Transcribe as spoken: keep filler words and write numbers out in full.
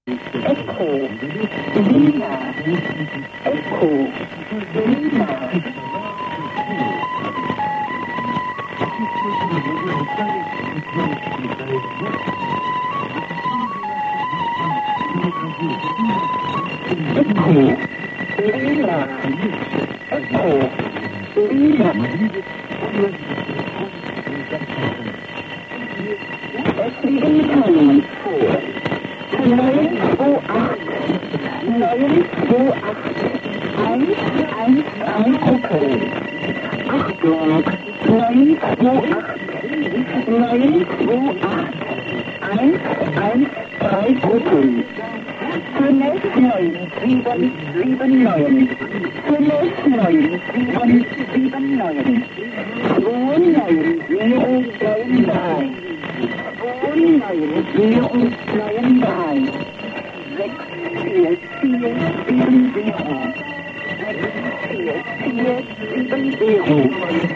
Echo, Lima, Echo, Lima. Echo, Lima, Echo, Lima. Es liegen Zahlen vor. neun zwei acht, neun zwei acht, eins eins eins Gruppen. Achtung, neun zwei acht, neun zwei acht, eins eins drei Gruppen. Zunächst neun sieben sieben neun, zunächst neun sieben sieben neun, zwei neun vier neun drei. neun vier neun drei, sechs vier vier sieben null, sechs vier vier sieben null.